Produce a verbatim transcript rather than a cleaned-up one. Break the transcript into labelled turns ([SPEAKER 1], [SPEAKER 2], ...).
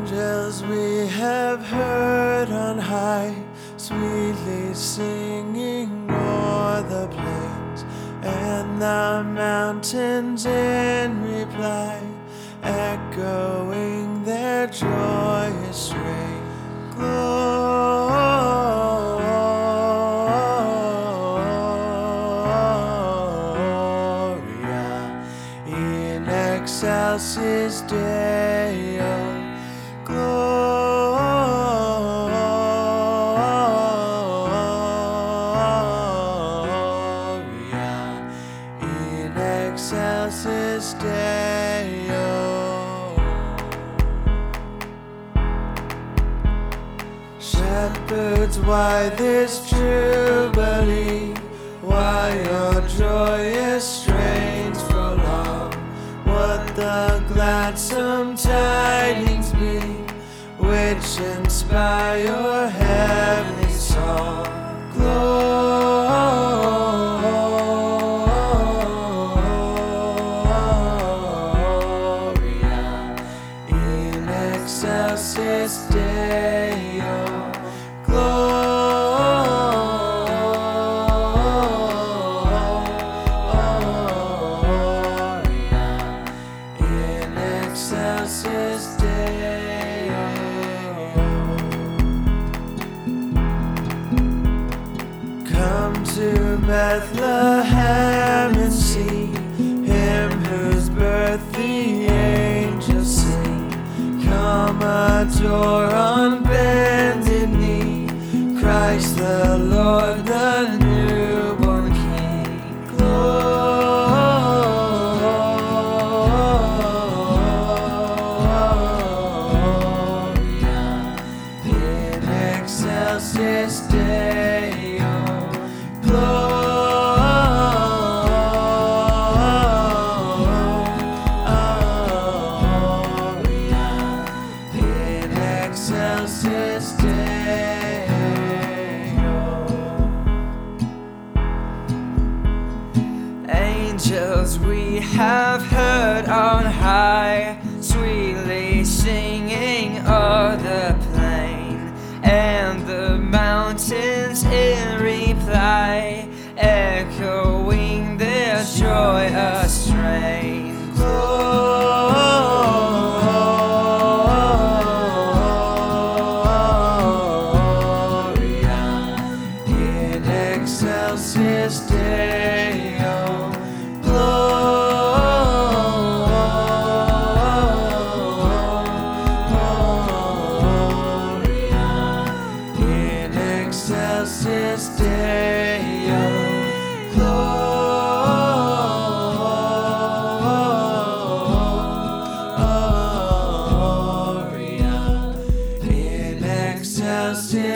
[SPEAKER 1] Angels we have heard on high, sweetly singing o'er the plains and the mountains in reply, echoing their joyous strain. Gloria in excelsis Deo. Gloria in excelsis Deo. Shepherds, why this jubilee? Why your joyous strains prolong? What the gladsome tidings be, which inspire your heavenly song? Gloria in excelsis Deo. Gloria in excelsis Deo. Come to Bethlehem and see him whose birth the angels sing. Come adore on bended knee Christ the Lord, the newborn King. Gloria in excelsis Deo. Gloria in excelsis Deo.
[SPEAKER 2] Angels we have heard on high, sweetly singing o'er the plain and the mountains in reply, echoing their joyous strain.
[SPEAKER 1] Gloria in excelsis Deo. Gloria in excelsis Deo. Gloria in excelsis